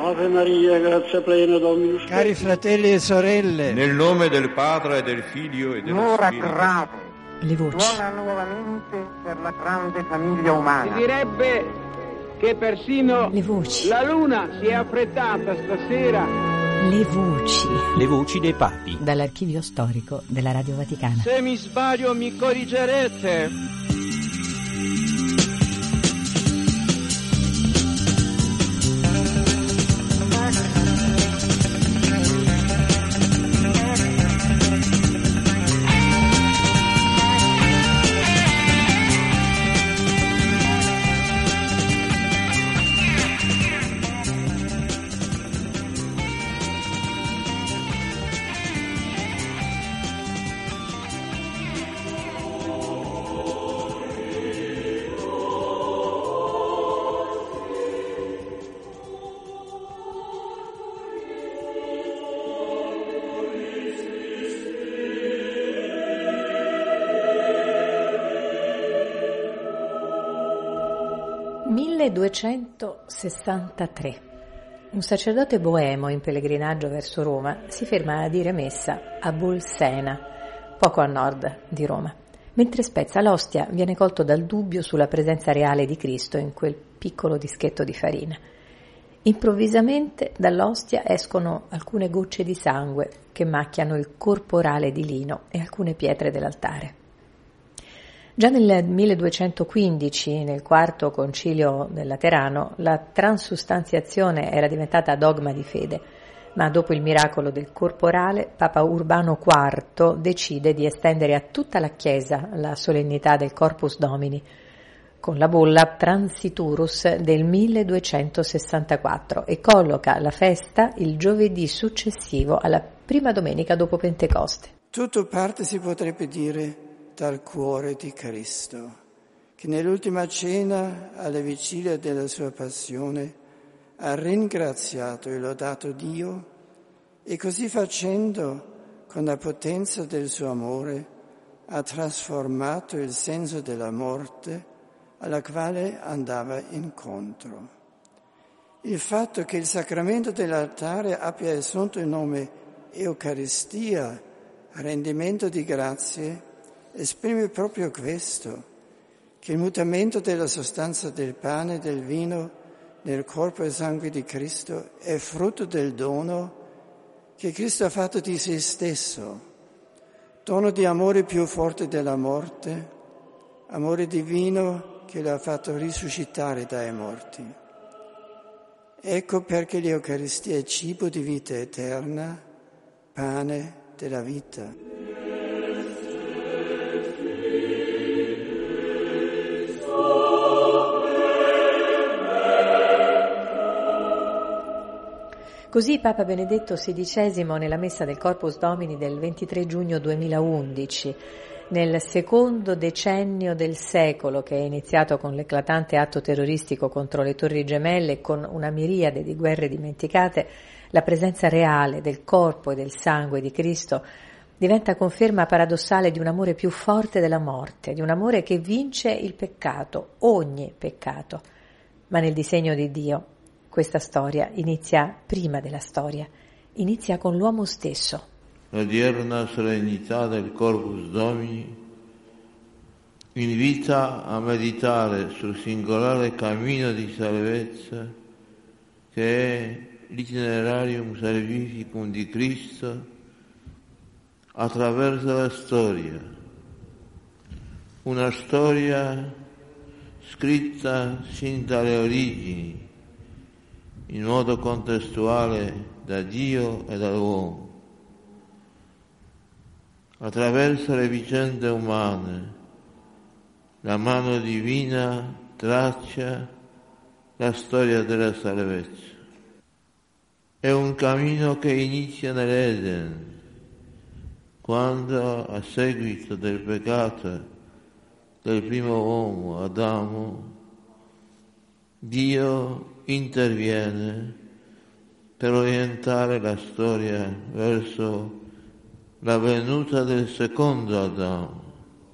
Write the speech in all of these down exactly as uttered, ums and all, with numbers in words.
Ave Maria, grazia plena, Dominus tecum. Cari fratelli e sorelle, nel nome del Padre e del Figlio e dello L'ora Spirito. grave Le voci. suona nuovamente per la grande famiglia umana. Si direbbe che persino Le voci. la luna si è affrettata stasera. Le voci. Le voci dei papi. Dall'archivio storico della Radio Vaticana. Se mi sbaglio mi corrigerete. milleduecentosessantatré. Un sacerdote boemo in pellegrinaggio verso Roma si ferma a dire messa a Bolsena, poco a nord di Roma. Mentre spezza l'ostia viene colto dal dubbio sulla presenza reale di Cristo in quel piccolo dischetto di farina. Improvvisamente dall'ostia escono alcune gocce di sangue che macchiano il corporale di lino e alcune pietre dell'altare. Già nel milleduecentoquindici, nel quarto concilio del Laterano, la transustanziazione era diventata dogma di fede, ma dopo il miracolo del corporale, Papa Urbano quarto decide di estendere a tutta la Chiesa la solennità del Corpus Domini, con la bolla Transiturus del milleduecentosessantaquattro, e colloca la festa il giovedì successivo alla prima domenica dopo Pentecoste. tutto parte, si potrebbe dire, dal cuore di Cristo, che nell'ultima cena, alla vigilia della sua passione, ha ringraziato e lodato Dio e così facendo, con la potenza del suo amore, ha trasformato il senso della morte alla quale andava incontro. Il fatto che il sacramento dell'altare abbia assunto il nome Eucaristia, rendimento di grazie, esprime proprio questo, che il mutamento della sostanza del pane e del vino nel corpo e sangue di Cristo è frutto del dono che Cristo ha fatto di se stesso, dono di amore più forte della morte, amore divino che l'ha fatto risuscitare dai morti. Ecco perché l'Eucaristia è cibo di vita eterna, pane della vita. Così Papa Benedetto sedicesimo, nella messa del Corpus Domini del ventitré giugno duemilaundici, nel secondo decennio del secolo, che è iniziato con l'eclatante atto terroristico contro le Torri Gemelle e con una miriade di guerre dimenticate, la presenza reale del corpo e del sangue di Cristo diventa conferma paradossale di un amore più forte della morte, di un amore che vince il peccato, ogni peccato. Ma nel disegno di Dio questa storia inizia prima della storia, inizia con l'uomo stesso. L'odierna solennità del Corpus Domini invita a meditare sul singolare cammino di salvezza che è l'itinerarium salvificum di Cristo attraverso la storia, una storia scritta sin dalle origini, in modo contestuale da Dio e dall'uomo. Attraverso le vicende umane, la mano divina traccia la storia della salvezza. È un cammino che inizia nell'Eden, quando a seguito del peccato del primo uomo, Adamo, Dio interviene per orientare la storia verso la venuta del secondo Adamo.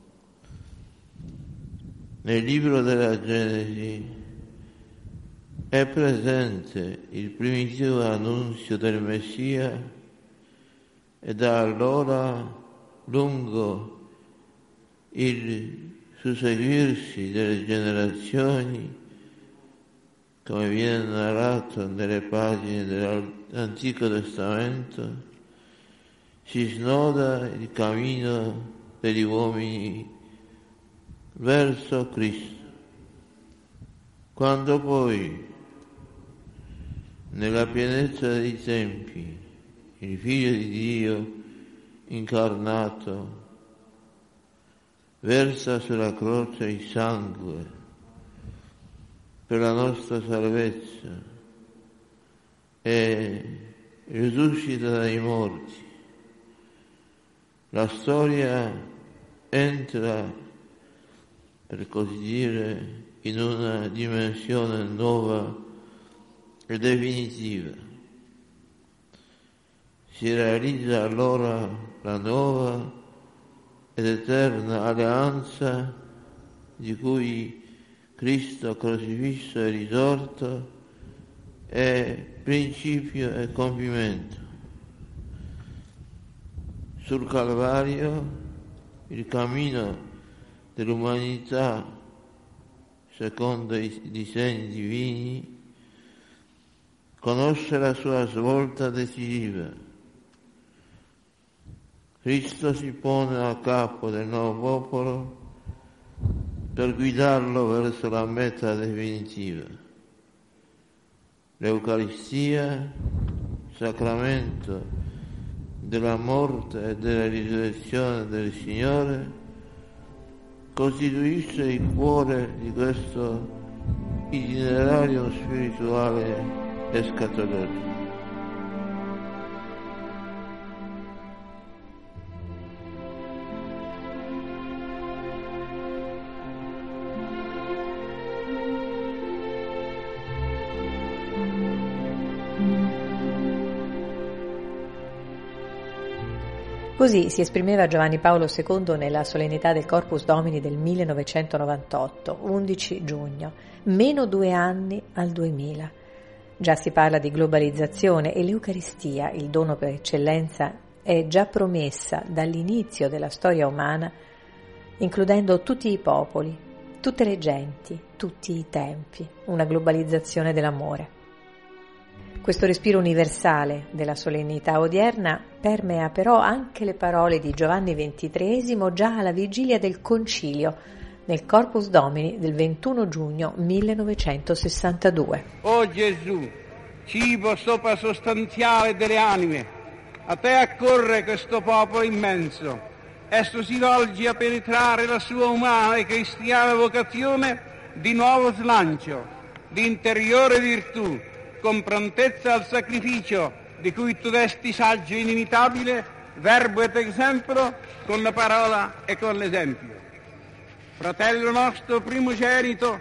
Nel libro della Genesi è presente il primitivo annunzio del Messia e da allora, lungo il susseguirsi delle generazioni, come viene narrato nelle pagine dell'Antico Testamento, si snoda il cammino degli uomini verso Cristo. Quando poi, nella pienezza dei tempi, il Figlio di Dio incarnato versa sulla croce il sangue per la nostra salvezza e risuscita dai morti, la storia entra, per così dire, in una dimensione nuova e definitiva. Si realizza allora la nuova ed eterna alleanza di cui Cristo crocifisso e risorto è principio e compimento. Sul Calvario il cammino dell'umanità secondo i disegni divini conosce la sua svolta decisiva. Cristo si pone a capo del nuovo popolo per guidarlo verso la meta definitiva. L'Eucaristia, sacramento della morte e della risurrezione del Signore, costituisce il cuore di questo itinerario spirituale escatologico. Così si esprimeva Giovanni Paolo secondo nella solennità del Corpus Domini del millenovecentonovantotto, undici giugno, meno due anni al duemila. Già si parla di globalizzazione e l'Eucaristia, il dono per eccellenza, è già promessa dall'inizio della storia umana, includendo tutti i popoli, tutte le genti, tutti i tempi, una globalizzazione dell'amore. Questo respiro universale della solennità odierna permea però anche le parole di Giovanni ventitreesimo già alla vigilia del Concilio, nel Corpus Domini del ventuno giugno millenovecentosessantadue. O Gesù, cibo soprasostanziale delle anime, a te accorre questo popolo immenso. Esso si volge a penetrare la sua umana e cristiana vocazione di nuovo slancio, di interiore virtù, con prontezza al sacrificio di cui tu desti saggio e inimitabile, verbo ed esempio, con la parola e con l'esempio. Fratello nostro primogenito,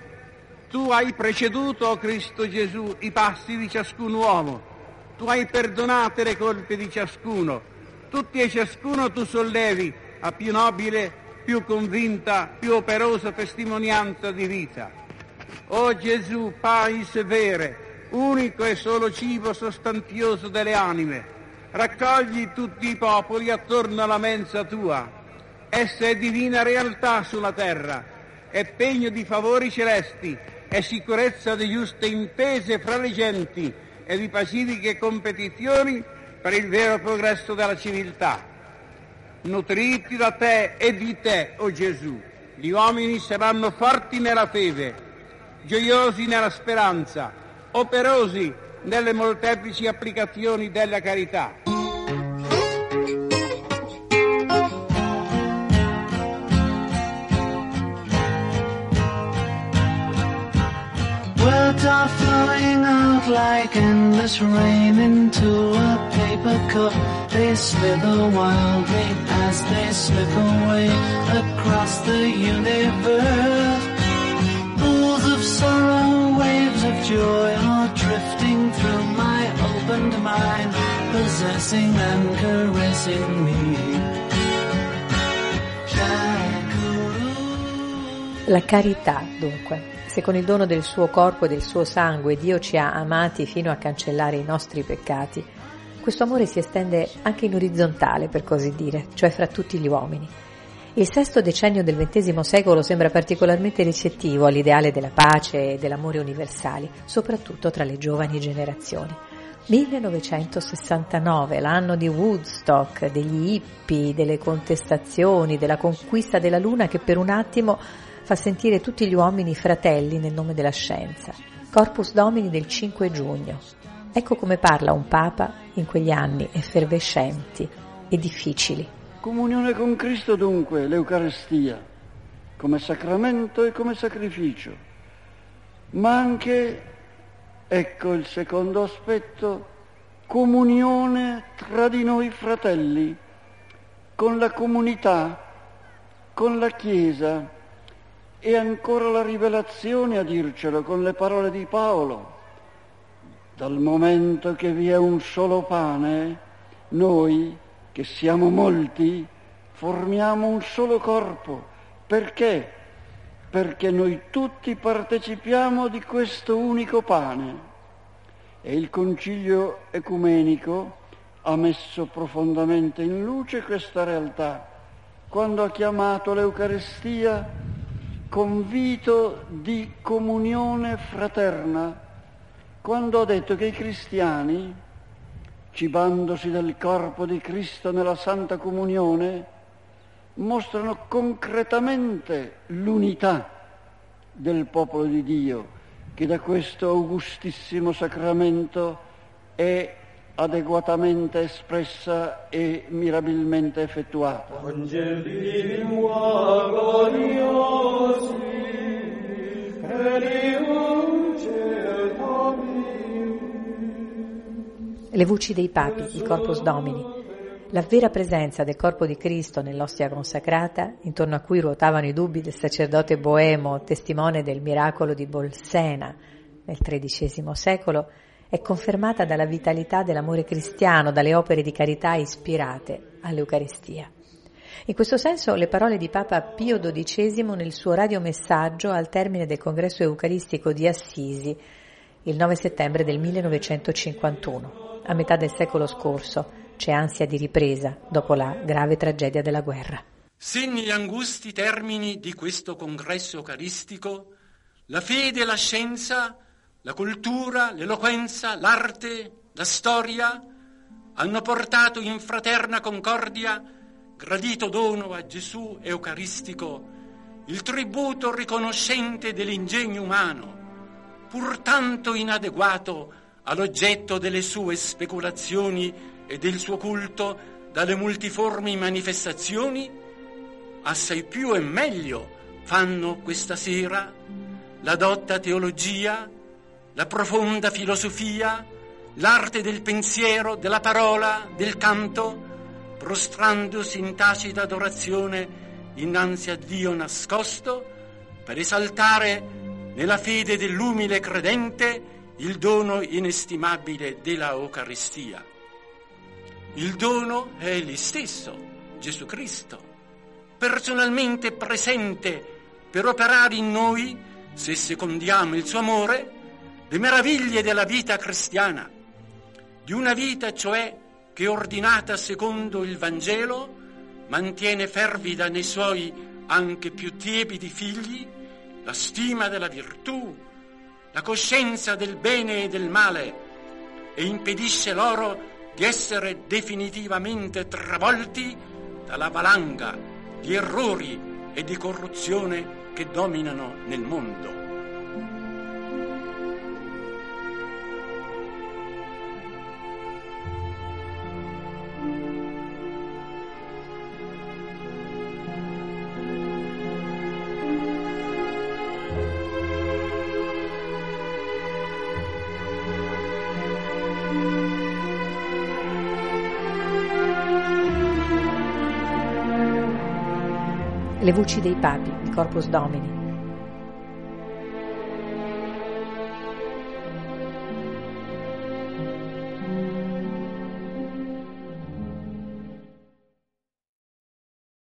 tu hai preceduto, o Cristo Gesù, i passi di ciascun uomo, tu hai perdonato le colpe di ciascuno, tutti e ciascuno tu sollevi a più nobile, più convinta, più operosa testimonianza di vita. O Gesù, pais vere, unico e solo cibo sostanzioso delle anime, raccogli tutti i popoli attorno alla mensa tua. Essa è divina realtà sulla terra, è pegno di favori celesti, è sicurezza di giuste intese fra le genti e di pacifiche competizioni per il vero progresso della civiltà. Nutriti da te e di te, o Gesù, gli uomini saranno forti nella fede, gioiosi nella speranza, operosi nelle molteplici applicazioni della carità. Words are flowing out like endless rain into a paper cup. They slither wildly as they slip away across the universe. Pools of sorrow, waves of joy are drifting through my opened mind, possessing and caressing me. Shakuru. La carità, dunque. Se con il dono del suo corpo e del suo sangue Dio ci ha amati fino a cancellare i nostri peccati, questo amore si estende anche in orizzontale, per così dire, cioè fra tutti gli uomini. Il sesto decennio del ventesimo secolo sembra particolarmente ricettivo all'ideale della pace e dell'amore universali, soprattutto tra le giovani generazioni. millenovecentosessantanove, l'anno di Woodstock, degli hippie, delle contestazioni, della conquista della luna che per un attimo fa sentire tutti gli uomini fratelli nel nome della scienza. Corpus Domini del cinque giugno. Ecco come parla un Papa in quegli anni effervescenti e difficili. Comunione con Cristo dunque, l'Eucaristia, come sacramento e come sacrificio, ma anche, ecco il secondo aspetto, comunione tra di noi fratelli, con la comunità, con la Chiesa, e ancora la rivelazione a dircelo con le parole di Paolo. Dal momento che vi è un solo pane, noi, che siamo molti, formiamo un solo corpo. Perché? Perché noi tutti partecipiamo di questo unico pane. E il Concilio Ecumenico ha messo profondamente in luce questa realtà quando ha chiamato l'Eucaristia convito di comunione fraterna, quando ha detto che i cristiani, cibandosi del corpo di Cristo nella Santa Comunione, mostrano concretamente l'unità del popolo di Dio, che da questo augustissimo sacramento è adeguatamente espressa e mirabilmente effettuata. Le voci dei papi, il Corpus Domini, la vera presenza del corpo di Cristo nell'ostia consacrata, intorno a cui ruotavano i dubbi del sacerdote boemo, testimone del miracolo di Bolsena nel tredicesimo secolo, è confermata dalla vitalità dell'amore cristiano, dalle opere di carità ispirate all'Eucaristia. In questo senso le parole di Papa Pio dodicesimo nel suo radiomessaggio al termine del congresso eucaristico di Assisi il nove settembre del millenovecentocinquantuno. A metà del secolo scorso c'è ansia di ripresa dopo la grave tragedia della guerra. Se negli angusti termini di questo congresso eucaristico la fede e la scienza, la cultura, l'eloquenza, l'arte, la storia hanno portato in fraterna concordia, gradito dono a Gesù eucaristico, il tributo riconoscente dell'ingegno umano, pur tanto inadeguato all'oggetto delle sue speculazioni e del suo culto dalle multiformi manifestazioni, assai più e meglio fanno questa sera la dotta teologia, la profonda filosofia, l'arte del pensiero, della parola, del canto, prostrandosi in tacita adorazione innanzi a Dio nascosto, per esaltare nella fede dell'umile credente il dono inestimabile della Eucaristia. Il dono è Egli stesso, Gesù Cristo, personalmente presente per operare in noi, se secondiamo il suo amore, le meraviglie della vita cristiana, di una vita cioè che ordinata secondo il Vangelo mantiene fervida nei suoi anche più tiepidi figli la stima della virtù, la coscienza del bene e del male e impedisce loro di essere definitivamente travolti dalla valanga di errori e di corruzione che dominano nel mondo. Le voci dei papi, il Corpus Domini.